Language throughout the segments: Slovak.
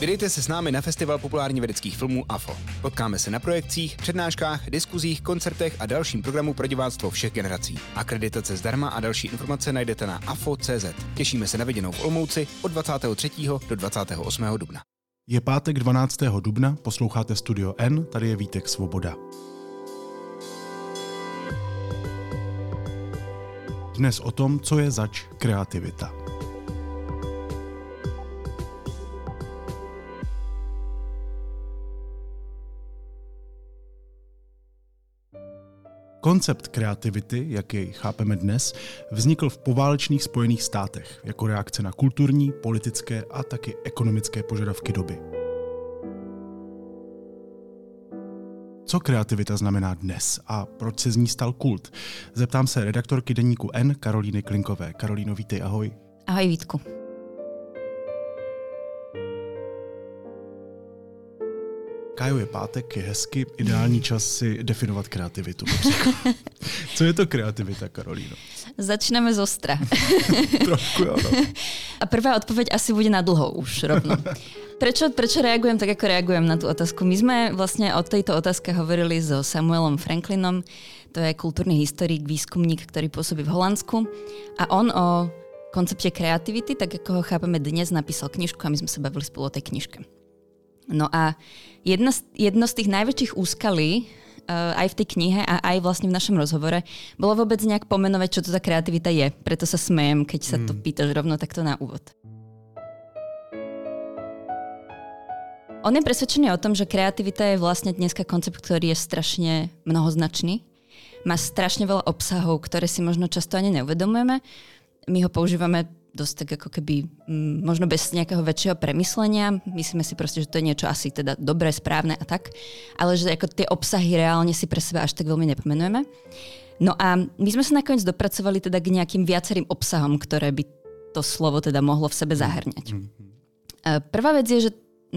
Vydejte se s námi na Festival populárně vědeckých filmů AFO. Potkáme se na projekcích, přednáškách, diskuzích, koncertech a dalším programu pro diváctvo všech generací. Akreditace zdarma a další informace najdete na afo.cz. Těšíme se na viděnou v Olomouci od 23. do 28. dubna. Je pátek 12. dubna, posloucháte Studio N, tady je Vítek Svoboda. Dnes o tom, co je zač kreativita. Koncept kreativity, jak jej chápeme dnes, vznikl v poválečných Spojených státech jako reakce na kulturní, politické a taky ekonomické požadavky doby. Co kreativita znamená dnes a proč se z ní stal kult? Zeptám se redaktorky deníku N Karolíny Klinkové. Karolíno, vítej, ahoj. Ahoj, Vítku. Kájo, je pátek, je hezky, ideální čas si definovat kreativitu. Co je to kreativita, Karolíno? Začneme zostra. Trošku, jo. A prvá odpoveď asi bude na dlho už rovno. Prečo reagujem tak, ako reagujem na tú otázku? My sme vlastne o tejto otázke hovorili so Samuelom Franklinom, to je kultúrny historik, výskumník, ktorý pôsobí v Holandsku a on o koncepte kreativity, tak ako ho chápeme dnes, napísal knižku a my sme sa bavili spolu o tej knižke. No a jedno z tých najväčších úskalí aj v tej knihe a aj vlastne v našom rozhovore bolo vôbec nejak pomenovať, čo to tá kreativita je. Preto sa smejem, keď sa to pýtaš rovno takto na úvod. On je presvedčený o tom, že kreativita je vlastne dneska koncept, ktorý je strašne mnohoznačný. Má strašne veľa obsahov, ktoré si možno často ani neuvedomujeme. My ho používame dosť tak ako keby možno bez nejakého väčšieho premyslenia. Myslíme si proste, že to je niečo asi teda dobré, správne a tak. Ale že ako tie obsahy reálne si pre seba až tak veľmi nepomenujeme. No a my sme sa nakoniec dopracovali teda k nejakým viacerým obsahom, ktoré by to slovo teda mohlo v sebe zahrňať. Prvá vec je, že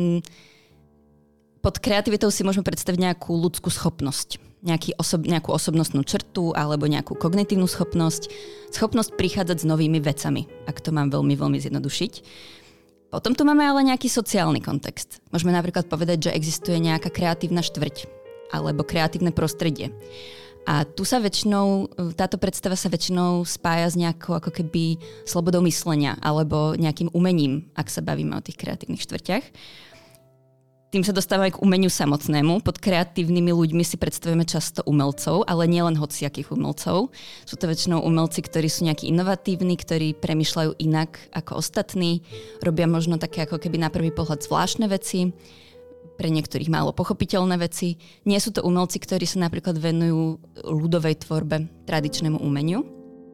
pod kreativitou si môžeme predstaviť nejakú ľudskú schopnosť. Nejakú osobnostnú črtu alebo nejakú kognitívnu schopnosť. Schopnosť prichádzať s novými vecami, ak to mám veľmi, veľmi zjednodušiť. Potom tu máme ale nejaký sociálny kontext. Môžeme napríklad povedať, že existuje nejaká kreatívna štvrť alebo kreatívne prostredie. A tu sa táto predstava sa väčšinou spája s nejakou ako keby slobodou myslenia alebo nejakým umením, ak sa bavíme o tých kreatívnych štvrťach. Tým sa dostávame k umeniu samotnému. Pod kreatívnymi ľuďmi si predstavujeme často umelcov, ale nielen hociakých umelcov. Sú to väčšinou umelci, ktorí sú nejakí inovatívni, ktorí premýšľajú inak ako ostatní, robia možno také ako keby na prvý pohľad zvláštne veci, pre niektorých málo pochopiteľné veci. Nie sú to umelci, ktorí sa napríklad venujú ľudovej tvorbe, tradičnému umeniu.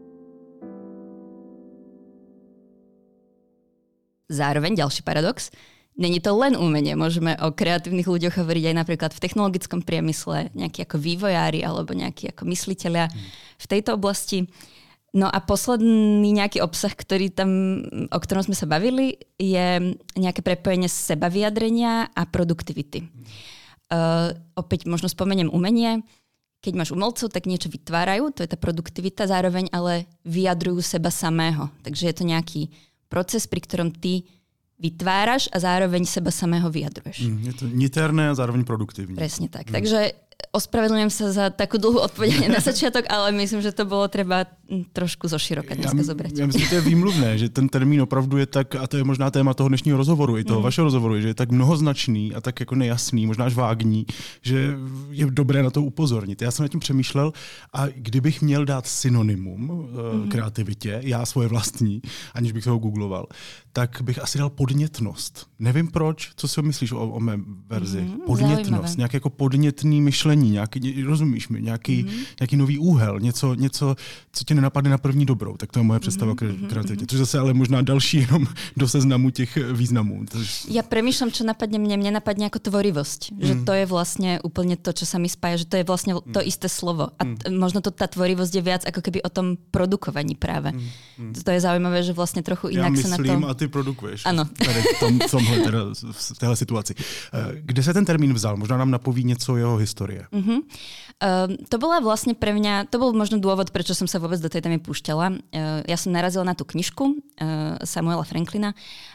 Zároveň ďalší paradox. Není to len umenie, môžeme o kreatívnych ľuďoch hovoriť aj napríklad v technologickom priemysle, nejakí ako vývojári alebo nejakí ako myslitelia v tejto oblasti. No a posledný nejaký obsah, o ktorom sme sa bavili, je nejaké prepojenie sebavyjadrenia a produktivity. Opäť možno spomeniem umenie. Keď máš umelcov, tak niečo vytvárajú, to je tá produktivita, zároveň ale vyjadrujú seba samého. Takže je to nejaký proces, pri ktorom ty vytváraš a zároveň seba samého vyjadruješ. Je to niterné a zároveň produktivní. Presne tak. Takže ospravedlňujem sa za takú dlhú odpoveď na začiatok, ale myslím, že to bolo treba trošku zoširoka dneska zobrať. Já myslím, že to je výmluvné, že ten termín opravdu je tak, a to je možná téma toho dnešního rozhovoru, i toho vašeho rozhovoru, že je tak mnohoznačný a tak jako nejasný, možná až vágní, že je dobré na to upozornit. Já jsem nad tím přemýšlel a kdybych měl dát synonymum kreativitě, já svoje vlastní, aniž bych se ho googloval, tak bych asi dal podnětnost. Nevím proč, co si myslíš o mé verzi. Podnětnost, nějaké jako podnětný myšlení, nějaký, rozumíš mi, nějaký nový úhel, něco, co tě nenapadne na první dobrou. Tak to je moje představa o kreativitě. Což zase ale možná další jenom do seznamu těch významů. Ja premýšľam, čo napadne mne napadne ako tvorivosť. Že to je vlastne úplne to, čo sa mi spája, že to je vlastne to isté slovo. A možno tá tvorivosť je viac ako keby o tom produkovaní práve. To je zaujímavé, že vlastne trochu inak sa na to... Ja myslím a ty produkuješ. Ano. Tady v téhle situaci. Kde sa ten termín vzal? Možná nám napoví něco jeho historie. To bola vlastne pre mňa, to bol možno dôvod, prečo som sa vôbec do tej témy púšťala. Ja som narazila na tú knižku Samuela Franklina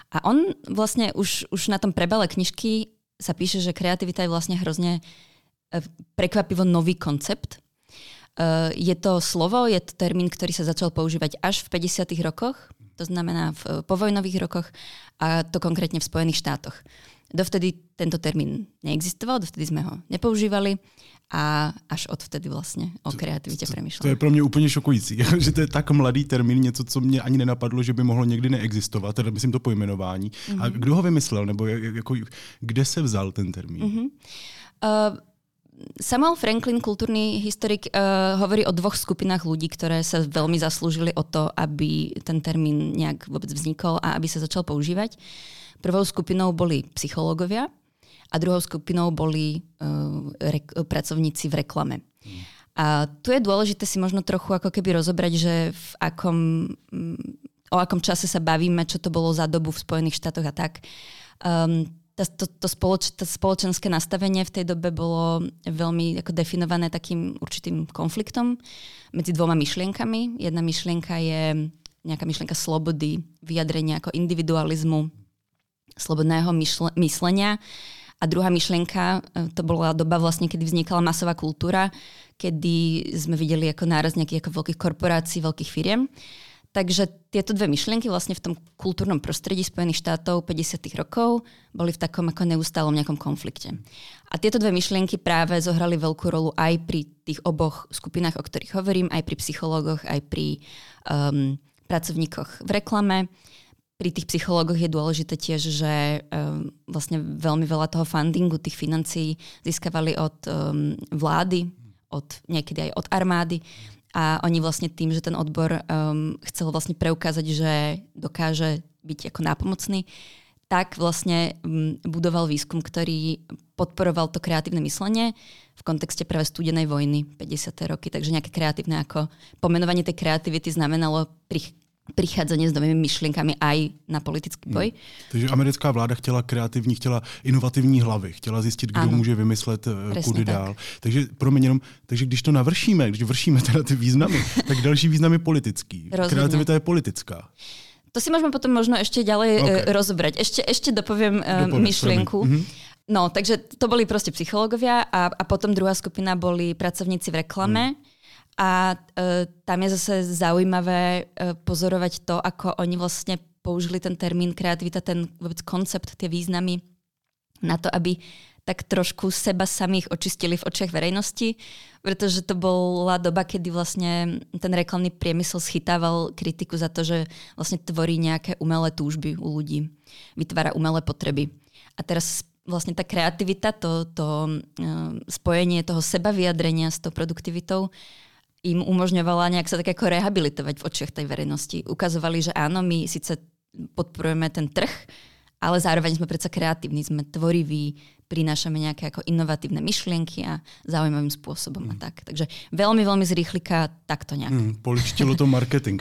A on vlastne už na tom prebale knižky sa píše, že kreativita je vlastne hrozne prekvapivo nový koncept. Je to slovo, je to termín, ktorý sa začal používať až v 50. rokoch, to znamená v povojnových rokoch a to konkrétne v Spojených štátoch. Dovtedy tento termín neexistoval, dovtedy sme ho nepoužívali a až odvtedy vlastne o kreativitě přemýšlím. To je pro mě úplně šokující, že to je tak mladý termín, něco, co mě ani nenapadlo, že by mohlo někdy neexistovat, teda myslím to pojmenování. A kdo ho vymyslel, nebo kde se vzal ten termín? Samuel Franklin, kultúrny historik, hovorí o dvoch skupinách ľudí, ktoré sa veľmi zaslúžili o to, aby ten termín nejak vôbec vznikol a aby sa začal používať. Prvou skupinou boli psychológovia a druhou skupinou boli pracovníci v reklame. A tu je dôležité si možno trochu ako keby rozobrať, že o akom čase sa bavíme, čo to bolo za dobu v Spojených štátoch a tak. To spoločenské nastavenie v tej dobe bolo veľmi ako definované takým určitým konfliktom medzi dvoma myšlienkami. Jedna myšlienka je nejaká myšlienka slobody, vyjadrenia ako individualizmu, slobodného myslenia. A druhá myšlienka, to bola doba vlastne, kedy vznikala masová kultúra, kedy sme videli ako náraz nejakých ako veľkých korporácií, veľkých firiem. Takže tieto dve myšlienky vlastne v tom kultúrnom prostredí Spojených štátov 50. rokov boli v takom ako neustálom nejakom konflikte. A tieto dve myšlienky práve zohrali veľkú rolu aj pri tých oboch skupinách, o ktorých hovorím, aj pri psychológoch, aj pri pracovníkoch v reklame. Pri tých psychológoch je dôležité tiež, že vlastne veľmi veľa toho fundingu, tých financií získavali od vlády, niekedy aj od armády. A oni vlastne tým, že ten odbor chcel vlastne preukázať, že dokáže byť ako nápomocný, tak vlastne budoval výskum, ktorý podporoval to kreatívne myslenie v kontexte práve studenej vojny 50. roky. Takže nejaké kreatívne ako pomenovanie tej kreativity znamenalo prichádzanie s novými myšlienkami aj na politický boj. Takže americká vláda chtěla inovativní hlavy, chtěla zjistit, kdo může vymyslet kudy dál. Takže když to navršíme, když vršíme teda ty významy, tak další význam je politický. Rozhodne. Kreativita je politická. To si môžeme potom možno ešte ďalej rozobrať. Ešte dopoviem myšlienku. No, takže to boli proste psychológovia a potom druhá skupina boli pracovníci v reklame. A tam je zase zaujímavé pozorovať to, ako oni vlastne použili ten termín kreativita, ten vôbec koncept, tie významy na to, aby tak trošku seba samých očistili v očiach verejnosti, pretože to bola doba, kedy vlastne ten reklamný priemysel schytával kritiku za to, že vlastne tvorí nejaké umelé túžby u ľudí, vytvára umelé potreby. A teraz vlastne tá kreativita, to spojenie toho sebavyjadrenia s tou produktivitou im umožňovala nejak sa tak ako rehabilitovať v očiach tej verejnosti. Ukazovali, že áno, my síce podporujeme ten trh, ale zároveň sme predsa kreatívni, sme tvoriví, prinášame nejaké ako inovatívne myšlienky a zaujímavým spôsobom a tak. Takže veľmi, veľmi z rýchlika takto nejak. Poličtilo to marketing.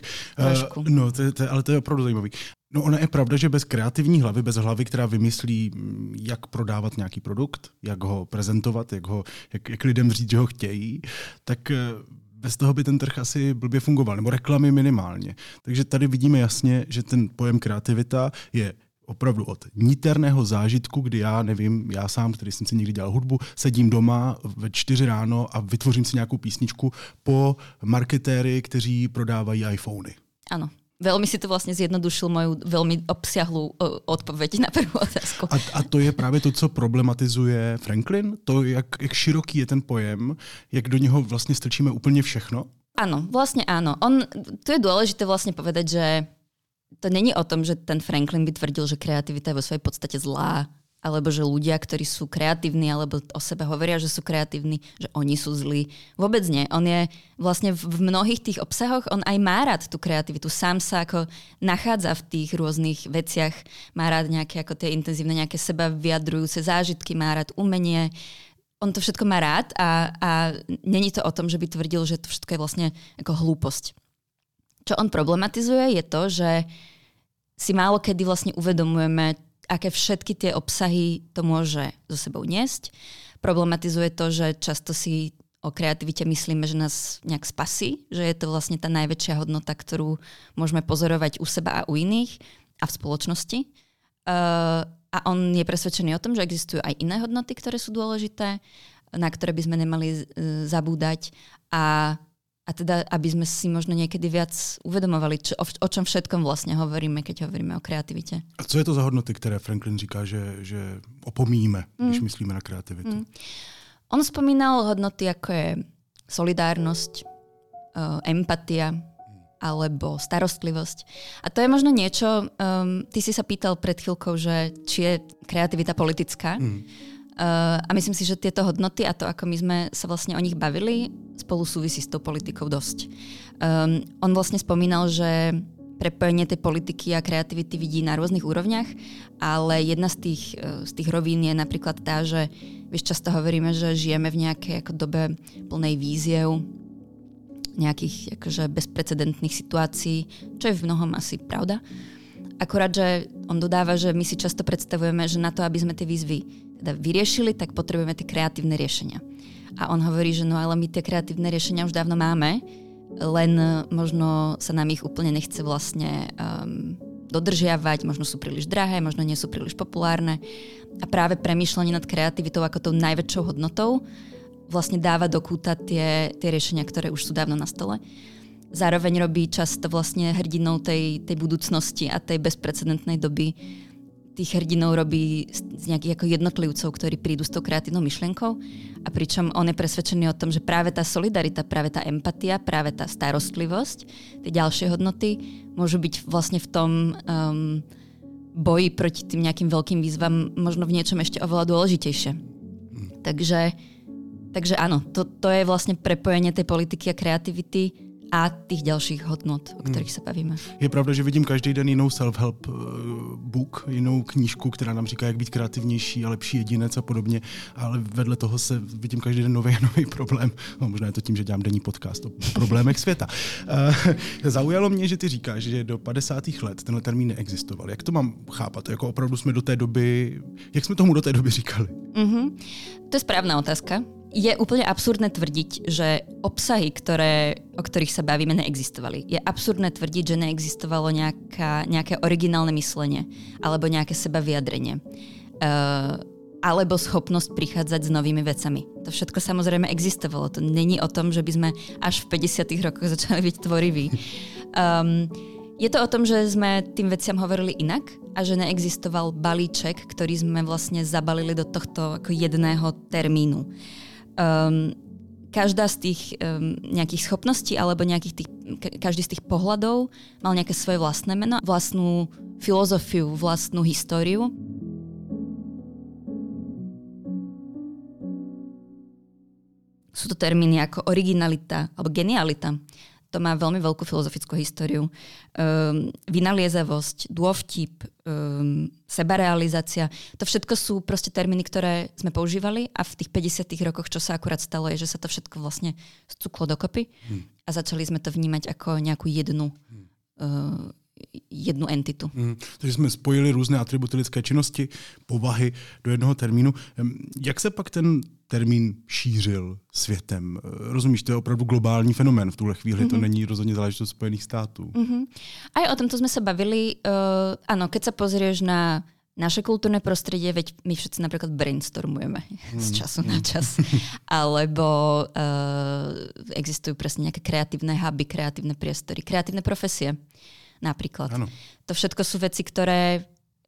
Ale to je opravdu zajímavý. No ona je pravda, že bez kreativní hlavy, bez hlavy, která vymyslí, jak prodávat nějaký produkt, jak ho prezentovat, jak lidem říct, že ho chtějí, tak bez toho by ten trh asi blbě fungoval, nebo reklamy minimálně. Takže tady vidíme jasně, že ten pojem kreativita je opravdu od niterného zážitku, kdy já sám, který jsem si někdy dělal hudbu, sedím doma ve 4 ráno a vytvořím si nějakou písničku, po marketéry, kteří prodávají iPhony. Ano. Veľmi si to vlastne zjednodušil moju veľmi obsiahlú odpoveď na prvú otázku. A to je právě to, co problematizuje Franklin? To, jak široký je ten pojem, jak do něho vlastně strčíme úplně všechno? Áno, vlastne áno. Tu je dôležité vlastne povedať, že to není o tom, že ten Franklin by tvrdil, že kreativita je vo svojej podstate zlá, alebo že ľudia, ktorí sú kreatívni, alebo o sebe hovoria, že sú kreatívni, že oni sú zlí. Vôbec nie. On je vlastne v mnohých tých obsahoch, on aj má rád tú kreativitu. Sám sa ako nachádza v tých rôznych veciach. Má rád nejaké ako tie intenzívne, nejaké seba vyjadrujúce zážitky, má rád umenie. On to všetko má rád a není to o tom, že by tvrdil, že to všetko je vlastne ako hlúposť. Čo on problematizuje je to, že si málo kedy vlastne uvedomujeme, aké všetky tie obsahy to môže so sebou niesť. Problematizuje to, že často si o kreativite myslíme, že nás nejak spasí, že je to vlastne tá najväčšia hodnota, ktorú môžeme pozorovať u seba a u iných a v spoločnosti. A on je presvedčený o tom, že existujú aj iné hodnoty, ktoré sú dôležité, na ktoré by sme nemali zabúdať a teda, aby sme si možno niekedy viac uvedomovali, o čom všetkom vlastne hovoríme, keď hovoríme o kreativite. A co je to za hodnoty, které Franklin říká, že opomíjíme, když myslíme na kreativitu? On spomínal hodnoty, ako je solidárnosť, empatia alebo starostlivosť. A to je možno niečo, ty si sa pýtal pred chvíľkou, že či je kreativita politická. A myslím si, že tieto hodnoty a to, ako my sme sa vlastne o nich bavili, spolu súvisí s tou politikou dosť. On vlastne spomínal, že prepojenie tej politiky a kreativity vidí na rôznych úrovniach, ale jedna z tých rovín je napríklad tá, že často hovoríme, že žijeme v nejakej ako dobe plnej víziev, nejakých akože bezprecedentných situácií, čo je v mnohom asi pravda. Akurát, že on dodáva, že my si často predstavujeme, že na to, aby sme tie výzvy teda vyriešili, tak potrebujeme tie kreatívne riešenia. A on hovorí, že no ale my tie kreatívne riešenia už dávno máme, len možno sa nám ich úplne nechce vlastne dodržiavať, možno sú príliš drahé, možno nie sú príliš populárne. A práve premýšľanie nad kreativitou ako tou najväčšou hodnotou vlastne dáva do kúta tie riešenia, ktoré už sú dávno na stole. Zároveň robí často vlastne hrdinou tej budúcnosti a tej bezprecedentnej doby. Tých hrdinov robí z nejakých ako jednotlivcov, ktorí prídu s tou kreatívnou myšlienkou a pričom on je presvedčený o tom, že práve tá solidarita, práve tá empatia, práve tá starostlivosť, tie ďalšie hodnoty môžu byť vlastne v tom boji proti tým nejakým veľkým výzvam možno v niečom ešte oveľa dôležitejšie. Takže áno, to je vlastne prepojenie tej politiky a kreativity a těch dalších hodnot, o kterých se bavíme. Je pravda, že vidím každý den jinou self-help book, jinou knížku, která nám říká, jak být kreativnější a lepší jedinec a podobně, ale vedle toho se vidím každý den nový problém. No, možná je to tím, že dělám denní podcast o problémech světa. Zaujalo mě, že ty říkáš, že do 50. let tenhle termín neexistoval. Jak to mám chápat? Jako opravdu jsme do té doby, jak jsme tomu do té doby říkali? To je správná otázka. Je úplne absurdné tvrdiť, že obsahy, o ktorých sa bavíme, neexistovali. Je absurdné tvrdiť, že neexistovalo nejaké originálne myslenie alebo nejaké sebavyjadrenie. Alebo schopnosť prichádzať s novými vecami. To všetko samozrejme existovalo. To není o tom, že by sme až v 50. rokoch začali byť tvoriví. Je to o tom, že sme tým veciam hovorili inak a že neexistoval balíček, ktorý sme vlastne zabalili do tohto ako jedného termínu. Každá z tých nejakých schopností alebo každý z tých pohľadov mal nejaké svoje vlastné meno, vlastnú filozofiu, vlastnú históriu. Sú to termíny ako originalita alebo genialita. To má veľmi veľkú filozofickú históriu. Vynaliezavosť, dôvtip, sebarealizácia. To všetko sú proste termíny, ktoré sme používali a v tých 50. rokoch, čo sa akurát stalo, je, že sa to všetko vlastne scuklo dokopy a začali sme to vnímať ako nejakú jednu entitu. Takže jsme spojili různé atributy lidské činnosti, povahy do jednoho termínu. Jak se pak ten termín šířil světem? Rozumíš, to je opravdu globální fenomén v tuhle chvíli, to není rozhodně záležitost Spojených států. Aj o tomto sme sa bavili. Áno, keď sa pozrieš na naše kultúrne prostredie, veď my všetci napríklad brainstormujeme z času na čas. Alebo existujú presne nejaké kreatívne huby, kreatívne priestory, kreatívne profesie. Napríklad. Ano. To všetko sú veci, ktoré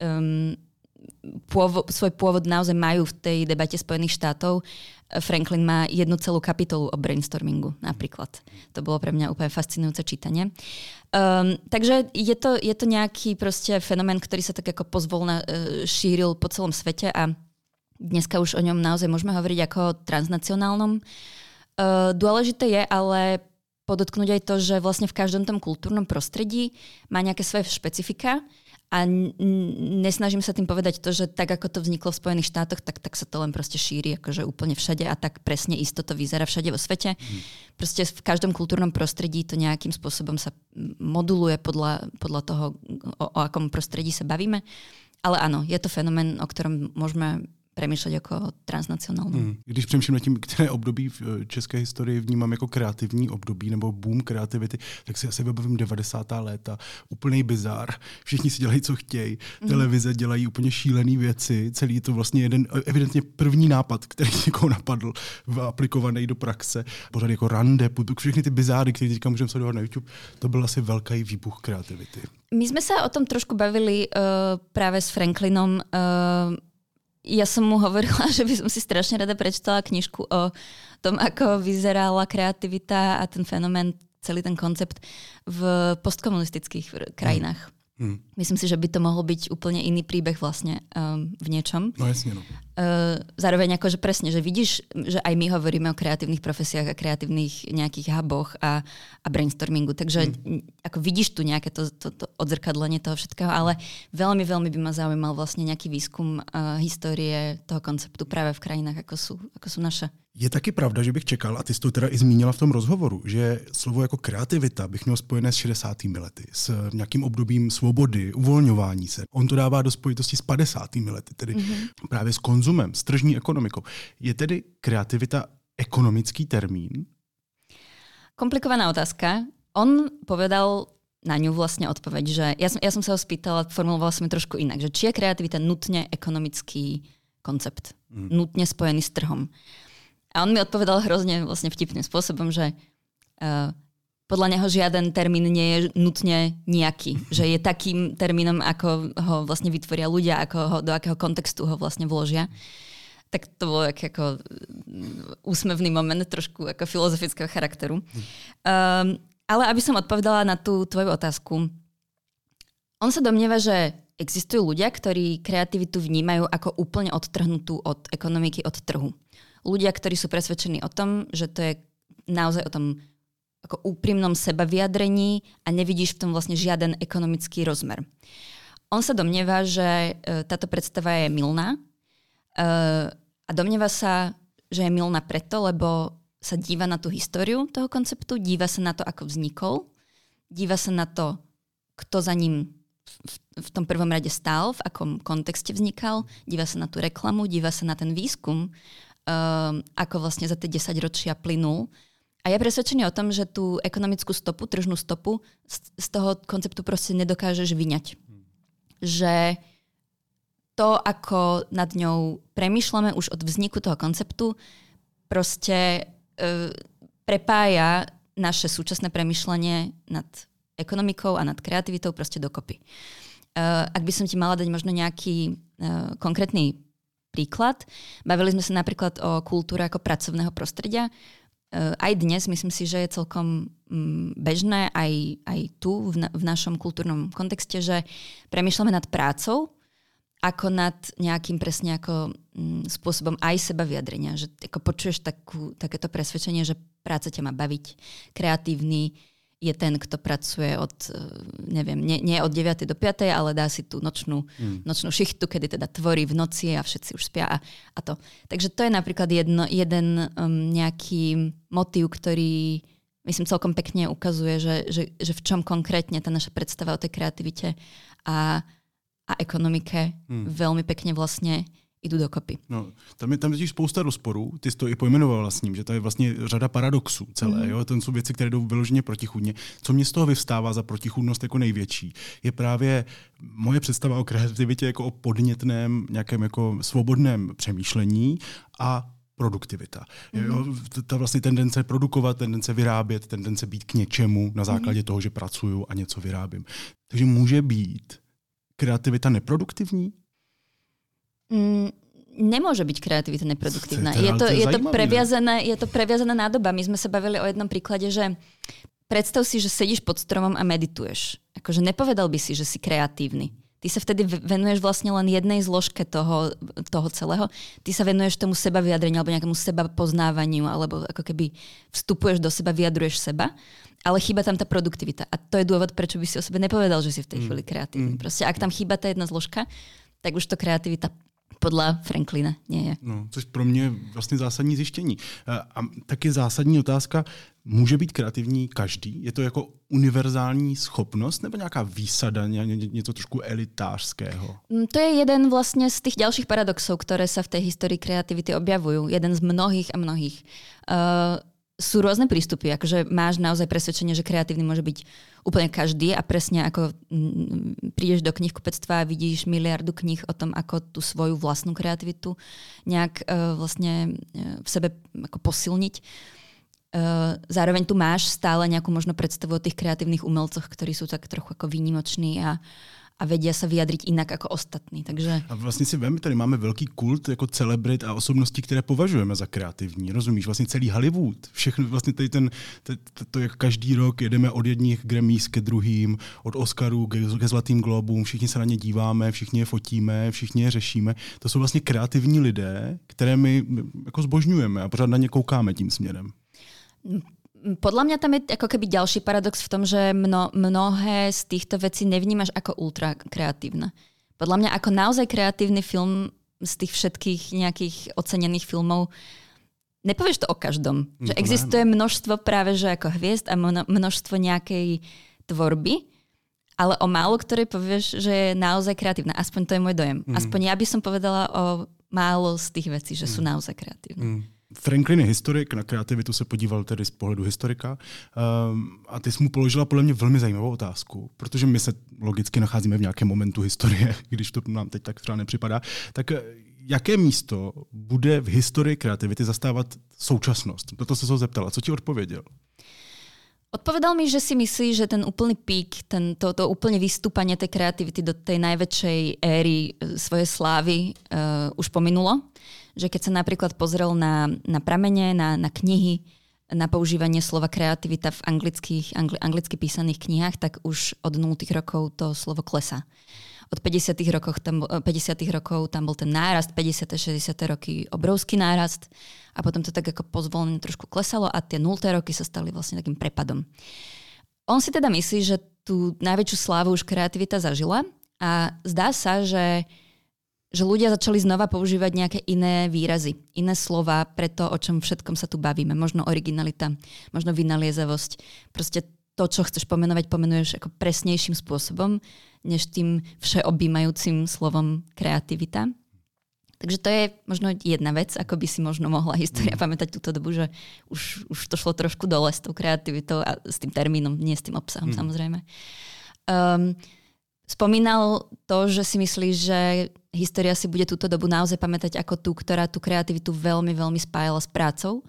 svoj pôvod naozaj majú v tej debate Spojených štátov. Franklin má jednu celú kapitolu o brainstormingu napríklad. To bolo pre mňa úplne fascinujúce čítanie. Takže je to nejaký proste fenomén, ktorý sa tak ako pozvolna šíril po celom svete a dneska už o ňom naozaj môžeme hovoriť ako o transnacionálnom. Dôležité je ale podotknúť aj to, že vlastne v každom tom kultúrnom prostredí má nejaké svoje špecifika a nesnažím sa tým povedať to, že tak ako to vzniklo v Spojených štátoch, tak sa to len proste šíri akože úplne všade a tak presne isto to vyzerá všade vo svete. Proste v každom kultúrnom prostredí to nejakým spôsobom sa moduluje podľa toho, o akom prostredí sa bavíme. Ale áno, je to fenomén, o ktorom môžeme premýšľať ako transnacionálnu. Když přemýšlím nad tím, které období v české historii vnímám jako kreativní období nebo boom kreativity, tak si asi vybavím 90. léta. Úplný bizár. Všichni si dělají, co chtějí. Televize dělají úplně šílený věci. Celý je to vlastně jeden evidentně první nápad, který někoho napadl, aplikovaný do praxe. Pořád jako rande, všechny ty bizáry, které teďka můžeme sledovat na YouTube, to byl asi velký výbuch kreativity. My sme sa o tom trošku bavili práve s Franklinom. Ja som mu hovorila, že by som si strašne rada prečítala knižku o tom, ako vyzerala kreativita a ten fenomén, celý ten koncept v postkomunistických krajinách. Myslím si, že by to mohol byť úplne iný príbeh vlastne v niečom. No jasne, no. Zároveň akože presne, že vidíš, že aj my hovoríme o kreatívnych profesiách a kreatívnych nejakých huboch a brainstormingu, takže ako vidíš tu nejaké to odzrkadlenie toho všetkého, ale veľmi, veľmi by ma zaujímal vlastne nejaký výskum histórie toho konceptu práve v krajinách, ako sú naše. Je taky pravda, že bych čekal, a ty jsi to teda i zmínila v tom rozhovoru, že slovo jako kreativita bych měl spojené s 60. lety, s nějakým obdobím svobody, uvolňování se. On to dává do spojitosti s 50. lety, tedy právě s konzumem, s tržní ekonomikou. Je tedy kreativita ekonomický termín? Komplikovaná otázka. On povedal na ňu vlastne odpoveď, že ja som sa ho spýtala, formulovala som ju trošku inak, že či je kreativita nutne ekonomický koncept, nutne spojený s trhom. A on mi odpovedal hrozne vlastne vtipným spôsobom, že podľa neho žiaden termín nie je nutne nejaký. Že je takým termínom, ako ho vlastne vytvoria ľudia, do akého kontextu ho vlastne vložia. Tak to bol ako úsmevný moment, trošku ako filozofického charakteru. Ale aby som odpovedala na tú tvoju otázku. On sa domnieva, že existujú ľudia, ktorí kreativitu vnímajú ako úplne odtrhnutú od ekonomiky, od trhu. Ľudia, ktorí sú presvedčení o tom, že to je naozaj o tom ako úprimnom sebavyjadrení a nevidíš v tom vlastne žiaden ekonomický rozmer. On sa domnieva, že táto predstava je mylná a domnieva sa, že je mylná preto, lebo sa díva na tú históriu toho konceptu, díva sa na to, ako vznikol, díva sa na to, kto za ním v tom prvom rade stál, v akom kontexte vznikal, díva sa na tú reklamu, díva sa na ten výskum, ako vlastne za tie 10 ročia plynul. A je presvedčený o tom, že tú ekonomickú stopu, tržnú stopu z toho konceptu proste nedokážeš vyňať. Že to, ako nad ňou premýšľame už od vzniku toho konceptu, proste prepája naše súčasné premýšľanie nad ekonomikou a nad kreativitou proste dokopy. Ak by som ti mala dať možno nejaký konkrétny príklad. Bavili sme sa napríklad o kultúre ako pracovného prostredia. Aj dnes myslím si, že je celkom bežné aj tu v našom kultúrnom kontexte, že premýšľame nad prácou ako nad nejakým presne ako spôsobom aj seba vyjadrenia. Že ako počuješ takéto presvedčenie, že práca ťa má baviť. Kreatívny je ten, kto pracuje od, neviem, nie od 9. do 5., ale dá si tú nočnú šichtu, kedy teda tvorí v noci a všetci už spia a to. Takže to je napríklad jeden nejaký motív, ktorý myslím celkom pekne ukazuje, že v čom konkrétne tá naša predstava o tej kreativite a ekonomike veľmi pekne vlastne idú dokopy. No, tam je totiž spousta rozporů, ty jsi to i pojmenovala s ním, že to je vlastně řada paradoxů celé. Jo? To jsou věci, které jdou vyloženě protichůdně. Co mě z toho vyvstává za protichůdnost jako největší, je právě moje představa o kreativitě jako o podnětném, nějakém jako svobodném přemýšlení a produktivita. Jo? Ta vlastně tendence produkovat, tendence vyrábět, tendence být k něčemu na základě toho, že pracuju a něco vyrábím. Takže může být kreativita neproduktivní? Nemôže byť kreativita neproduktívna. Je to previazaná nádoba. My sme sa bavili o jednom príklade, že predstav si, že sedíš pod stromom a medituješ. Akože nepovedal by si, že si kreatívny. Ty sa vtedy venuješ vlastne len jednej zložke toho celého. Ty sa venuješ tomu seba vyjadreniu alebo nejakému seba poznávaniu, alebo ako keby vstupuješ do seba, vyjadruješ seba, ale chýba tam tá produktivita. A to je dôvod, prečo by si o sebe nepovedal, že si v tej chvíli kreatívny. Proste ak tam chýba tá jedna zložka, tak už to kreativita Podle Franklina nie je. No, což pro mě vlastně zásadní zjištění. A taky zásadní otázka, může být kreativní každý? Je to jako univerzální schopnost nebo nějaká výsada, něco trošku elitářského? To je jeden vlastne z tých ďalších paradoxov, ktoré sa v tej histórii kreativity objavujú. Jeden z mnohých a mnohých. Sú rôzne prístupy, akože máš naozaj presvedčenie, že kreatívny môže byť úplne každý a presne ako prídeš do knihkupectva a vidíš miliardu kníh o tom, ako tú svoju vlastnú kreativitu nejak vlastne v sebe ako posilniť. Zároveň tu máš stále nejakú možno predstavu o tých kreatívnych umelcoch, ktorí sú tak trochu ako výnimoční a vedia sa vyjadriť inak ako ostatní. Takže... A vlastně si vem, tady máme velký kult jako celebrit a osobností, které považujeme za kreativní. Rozumíš? Vlastně celý Hollywood. Všechno, vlastně tady to jak každý rok jedeme od jedních Grammys ke druhým, od Oscarů ke Zlatým globům, všichni se na ně díváme, všichni je fotíme, všichni je řešíme. To jsou vlastně kreativní lidé, které my jako zbožňujeme a pořád na ně koukáme tím směrem. Podľa mňa tam je ako keby ďalší paradox v tom, že mnohé z týchto vecí nevnímaš ako ultra kreatívne. Podľa mňa ako naozaj kreatívny film z tých všetkých nejakých ocenených filmov nepovieš to o každom. Že existuje množstvo práve že ako hviezd a množstvo nejakej tvorby, ale o málo ktorej povieš, že je naozaj kreatívna. Aspoň to je môj dojem. Aspoň ja by som povedala o málo z tých vecí, že sú naozaj kreatívne. Franklin je historik, na kreativitu se podíval tedy z pohledu historika a ty jsi mu položila podle mě velmi zajímavou otázku, protože my se logicky nacházíme v nějakém momentu historie, když to nám teď tak třeba nepřipadá, tak jaké místo bude v historii kreativity zastávat současnost? Toto se ho zeptala. Co ti odpověděl? Odpovedal mi, že si myslí, že ten úplný pík, to úplne vystúpanie tej kreativity do tej najväčšej éry svojej slávy už pominulo. Že keď sa napríklad pozrel na pramene, na knihy, na používanie slova kreativita v anglicky písaných knihách, tak už od 0. rokov to slovo klesá. Od 50. rokov tam bol ten nárast, 50. 60. roky obrovský nárast a potom to tak ako pozvolne trošku klesalo a tie 0. roky sa stali vlastne takým prepadom. On si teda myslí, že tú najväčšiu slávu už kreativita zažila a zdá sa, že ľudia začali znova používať nejaké iné výrazy, iné slova pre to, o čom všetkom sa tu bavíme. Možno originalita, možno vynaliezavosť. Proste to, čo chceš pomenuješ ako presnejším spôsobom, než tým všeobjímajúcim slovom kreativita. Takže to je možno jedna vec, ako by si možno mohla história pamätať túto dobu, že už to šlo trošku dole s tou kreativitou a s tým termínom, nie s tým obsahom samozrejme. Spomínal to, že si myslí, že história si bude túto dobu naozaj pamätať ako tú, ktorá tú kreativitu veľmi, veľmi spájala s prácou.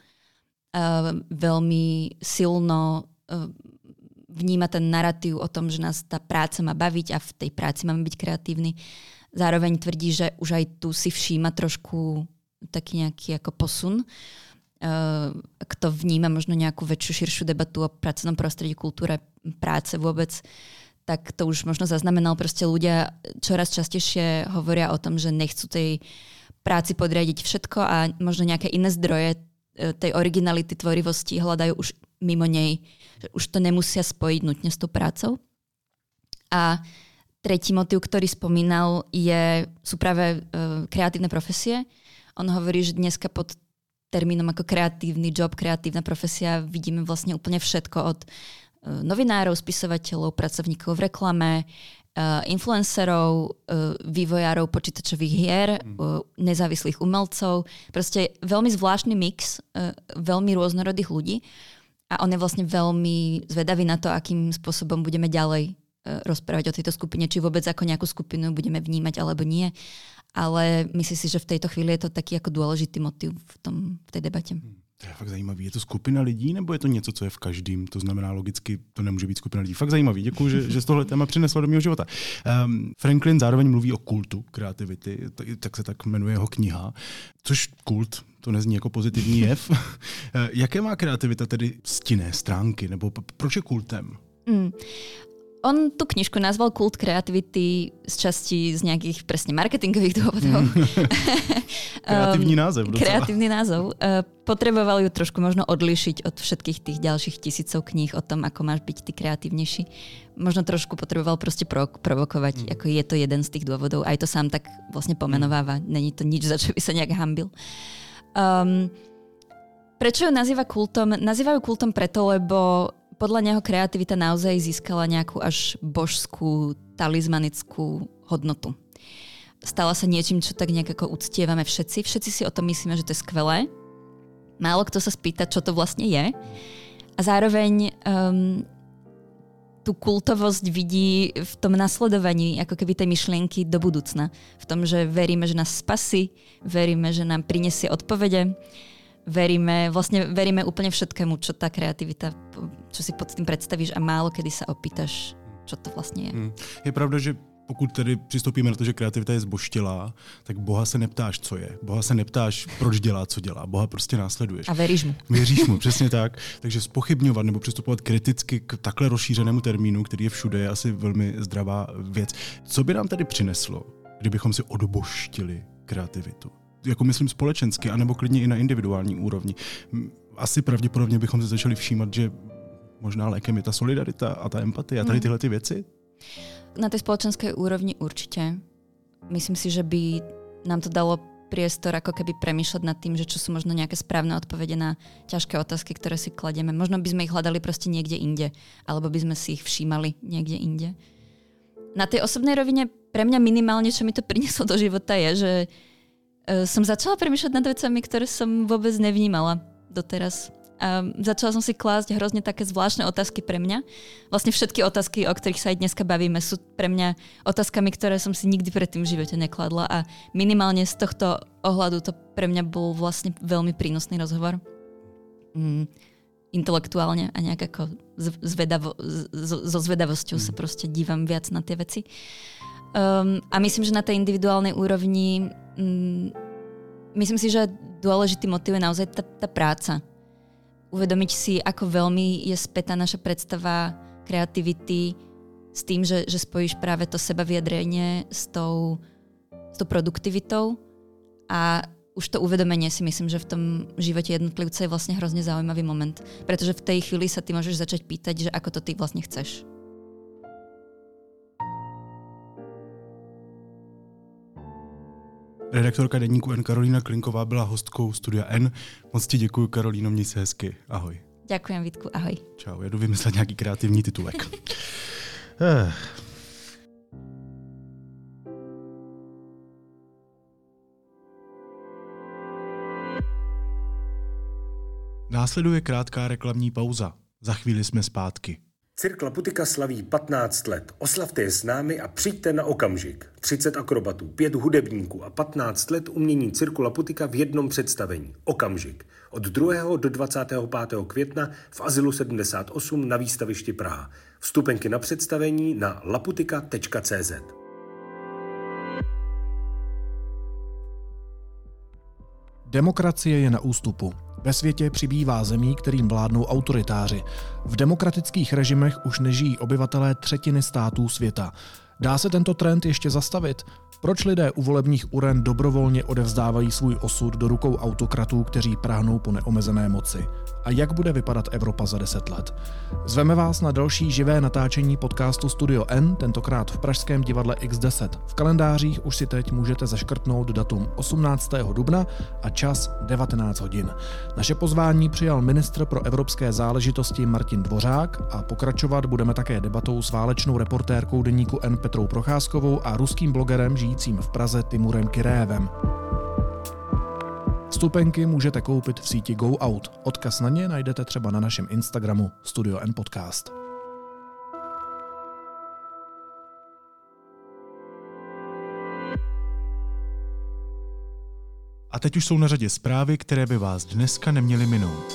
Veľmi silno vníma ten narratív o tom, že nás tá práca má baviť a v tej práci máme byť kreatívni. Zároveň tvrdí, že už aj tu si všíma trošku taký nejaký ako posun. Kto vníma možno nejakú väčšiu, širšiu debatu o pracovnom prostredí, kultúre, práce vôbec, tak to už možno zaznamenal. Proste ľudia čoraz častejšie hovoria o tom, že nechcú tej práci podriadiť všetko a možno nejaké iné zdroje tej originality, tvorivosti hľadajú už mimo nej. Už to nemusia spojiť nutne s tou prácou. A tretí motív, ktorý spomínal, sú práve kreatívne profesie. On hovorí, že dneska pod termínom ako kreatívny job, kreatívna profesia vidíme vlastne úplne všetko od novinárov, spisovateľov, pracovníkov v reklame, influencerov, vývojárov počítačových hier, nezávislých umelcov. Proste veľmi zvláštny mix veľmi rôznorodých ľudí a on je vlastne veľmi zvedavý na to, akým spôsobom budeme ďalej rozprávať o tejto skupine, či vôbec ako nejakú skupinu budeme vnímať alebo nie. Ale myslím si, že v tejto chvíli je to taký ako dôležitý motiv v tej debate. To je fakt zajímavý. Je to skupina lidí, nebo je to něco, co je v každém? To znamená, logicky to nemůže být skupina lidí. Fakt zajímavý. Děkuji, že z tohle téma přinesla do mého života. Franklin zároveň mluví o kultu kreativity, tak se tak jmenuje jeho kniha. Což kult, to nezní jako pozitivní jev. Jaké má kreativita tedy stinné stránky? Nebo proč je kultem? On tú knižku nazval Kult kreativity z časti z nejakých presne marketingových dôvodov. Kreatívny název. Kreatívny názov. Potreboval ju trošku možno odlišiť od všetkých tých ďalších tisícov kníh o tom, ako máš byť ty kreatívnejší. Možno trošku potreboval proste provokovať, ako je to jeden z tých dôvodov. Aj to sám tak vlastne pomenováva. Není to nič, za čo by sa nejak hanbil. Prečo ju nazýva kultom? Nazývajú kultom preto, lebo podľa neho kreativita naozaj získala nejakú až božskú, talizmanickú hodnotu. Stala sa niečím, čo tak nejak ako uctievame všetci. Všetci si o tom myslíme, že to je skvelé. Málo kto sa spýta, čo to vlastne je. A zároveň tú kultovosť vidí v tom nasledovaní ako keby tej myšlienky do budúcna. V tom, že veríme, že nás spasí, veríme, že nám prinesie odpovede, veríme úplne všetkému, čo tá kreativita, čo si pod tým predstavíš a málo kedy sa opýtaš, čo to vlastne je. Je pravda, že pokud tedy přistoupíme na to, že kreativita je zboštělá, tak Boha se neptáš, co je. Boha se neptáš, proč dělá, co dělá. Boha prostě následuješ. A věříš mu. Věříš mu, přesně tak. Takže zpochybňovat nebo přistupovat kriticky k takhle rozšířenému termínu, který je všude, je asi velmi zdravá věc. Co by nám tedy přineslo, kdybychom si odboštili kreativitu? Jako myslím společensky, anebo klidně i na individuální úrovni. Asi pravděpodobně bychom se začali všímat, že možná lékem je ta solidarita a ta empatie a tady tyhle ty věci. Na tej spoločenskej úrovni určite. Myslím si, že by nám to dalo priestor ako keby premýšľať nad tým, že čo sú možno nejaké správne odpovede na ťažké otázky, ktoré si kladieme. Možno by sme ich hľadali proste niekde inde, alebo by sme si ich všímali niekde inde. Na tej osobnej rovine pre mňa minimálne, čo mi to prinieslo do života je, že som začala premýšľať nad vecami, ktoré som vôbec nevnímala doteraz. A začala som si klásť hrozne také zvláštne otázky pre mňa. Vlastne všetky otázky, o ktorých sa aj dneska bavíme, sú pre mňa otázkami, ktoré som si nikdy predtým v živote nekladla a minimálne z tohto ohľadu to pre mňa bol vlastne veľmi prínosný rozhovor. Intelektuálne a nejak ako so zvedavosťou sa proste dívam viac na tie veci. A myslím, že na tej individuálnej úrovni myslím si, že dôležitý motiv je naozaj tá práca. Uvedomiť si, ako veľmi je spätá naša predstava kreativity s tým, že spojíš práve to sebavyjadrenie s tou produktivitou a už to uvedomenie si myslím, že v tom živote jednotlivca je vlastne hrozne zaujímavý moment. Pretože v tej chvíli sa ty môžeš začať pýtať, že ako to ty vlastne chceš. Redaktorka deníku N Karolína Klinková byla hostkou Studia N. Moc ti děkuji, Karolíno, měj se hezky. Ahoj. Ďakujem, Vítku, ahoj. Čau, jedu vymyslet nějaký kreativní titulek. Následuje krátká reklamní pauza. Za chvíli jsme zpátky. Cirk Laputika slaví 15 let. Oslavte je s námi a přijďte na okamžik. 30 akrobatů, 5 hudebníků a 15 let umění Cirku Laputika v jednom představení. Okamžik. Od 2. do 25. května v Azylu 78 na výstavišti Praha. Vstupenky na představení na laputika.cz. Demokracie je na ústupu. Ve světě přibývá zemí, kterým vládnou autoritáři. V demokratických režimech už nežijí obyvatelé třetiny států světa. Dá se tento trend ještě zastavit? Proč lidé u volebních uren dobrovolně odevzdávají svůj osud do rukou autokratů, kteří prahnou po neomezené moci? A jak bude vypadat Evropa za 10 let? Zveme vás na další živé natáčení podcastu Studio N, tentokrát v pražském divadle X10. V kalendářích už si teď můžete zaškrtnout datum 18. dubna a čas 19 hodin. Naše pozvání přijal ministr pro evropské záležitosti Martin Dvořák a pokračovat budeme také debatou s válečnou reportérkou deníku N Petrou Procházkovou a ruským blogerem žijícím v Praze Timurem Kyreevem. Vstupenky můžete koupit v síti Go Out. Odkaz na ně najdete třeba na našem Instagramu Studio N Podcast. A teď už jsou na řadě zprávy, které by vás dneska neměly minout.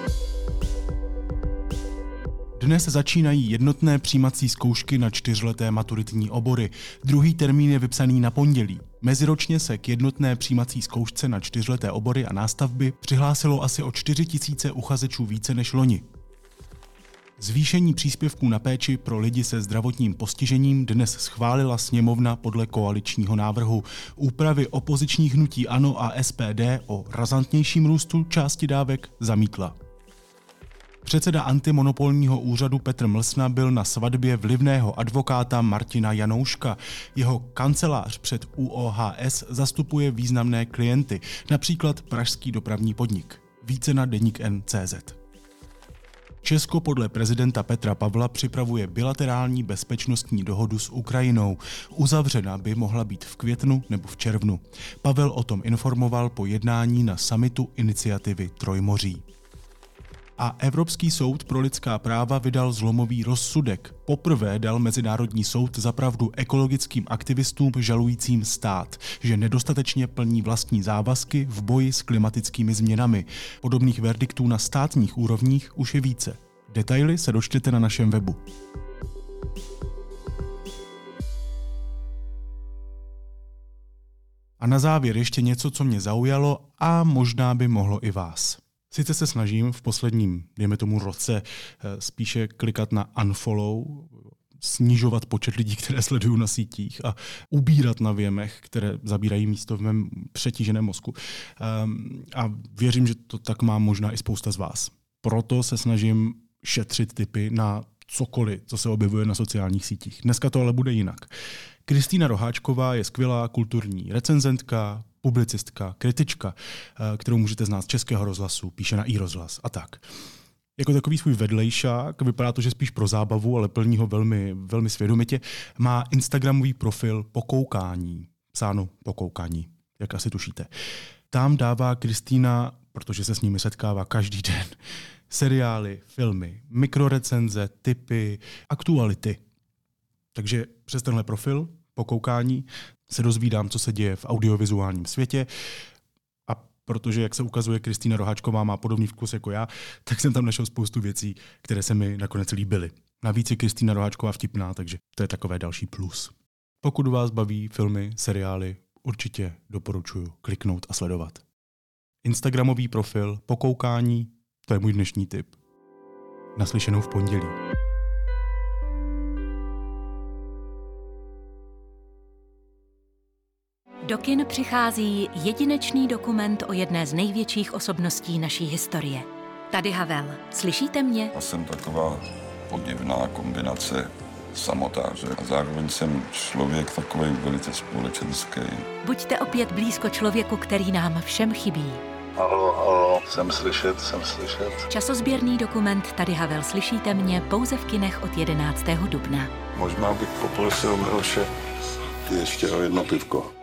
Dnes začínají jednotné přijímací zkoušky na 4leté maturitní obory. Druhý termín je vypsaný na pondělí. Meziročně se k jednotné přijímací zkoušce na 4leté obory a nástavby přihlásilo asi o 4 000 uchazečů více než loni. Zvýšení příspěvků na péči pro lidi se zdravotním postižením dnes schválila sněmovna podle koaličního návrhu. Úpravy opozičních hnutí ANO a SPD o razantnějším růstu části dávek zamítla. Předseda antimonopolního úřadu Petr Mlsna byl na svatbě vlivného advokáta Martina Janouška. Jeho kancelář před ÚOHS zastupuje významné klienty, například pražský dopravní podnik. Více na deník N.cz. Česko podle prezidenta Petra Pavla připravuje bilaterální bezpečnostní dohodu s Ukrajinou. Uzavřena by mohla být v květnu nebo v červnu. Pavel o tom informoval po jednání na summitu iniciativy Trojmoří. A Evropský soud pro lidská práva vydal zlomový rozsudek. Poprvé dal Mezinárodní soud za pravdu ekologickým aktivistům žalujícím stát, že nedostatečně plní vlastní závazky v boji s klimatickými změnami. Podobných verdiktů na státních úrovních už je více. Detaily se dočtete na našem webu. A na závěr ještě něco, co mě zaujalo a možná by mohlo i vás. Sice se snažím v posledním, dejme tomu roce, spíše klikat na unfollow, snižovat počet lidí, které sleduju na sítích a ubírat na věmech, které zabírají místo v mém přetíženém mozku. A věřím, že to tak má možná i spousta z vás. Proto se snažím šetřit tipy na cokoliv, co se objevuje na sociálních sítích. Dneska to ale bude jinak. Kristýna Roháčková je skvělá kulturní recenzentka, publicistka, kritička, kterou můžete znát z Českého rozhlasu, píše na iRozhlas a tak. Jako takový svůj vedlejšák, vypadá to, že spíš pro zábavu, ale plní ho velmi, velmi svědomitě, má instagramový profil Pokoukání, psáno Pokoukání, jak asi tušíte. Tam dává Kristýna, protože se s nimi setkává každý den, seriály, filmy, mikrorecenze, tipy, aktuality. Takže přes tenhle profil Pokoukání se dozvídám, co se děje v audiovizuálním světě a protože, jak se ukazuje, Kristýna Roháčková má podobný vkus jako já, tak jsem tam našel spoustu věcí, které se mi nakonec líbily. Navíc je Kristýna Roháčková vtipná, takže to je takové další plus. Pokud vás baví filmy, seriály, určitě doporučuji kliknout a sledovat. Instagramový profil Pokoukání, to je můj dnešní tip. Naslyšenou v pondělí. Do kin přichází jedinečný dokument o jedné z největších osobností naší historie. Tady Havel. Slyšíte mě? Já jsem taková podivná kombinace samotáře a zároveň jsem člověk takový velice společenský. Buďte opět blízko člověku, který nám všem chybí. Halo, jsem slyšet. Časozběrný dokument Tady Havel. Slyšíte mě pouze v kinech od 11. dubna. Možná bych poprosil Miloše ještě o jedno pivko.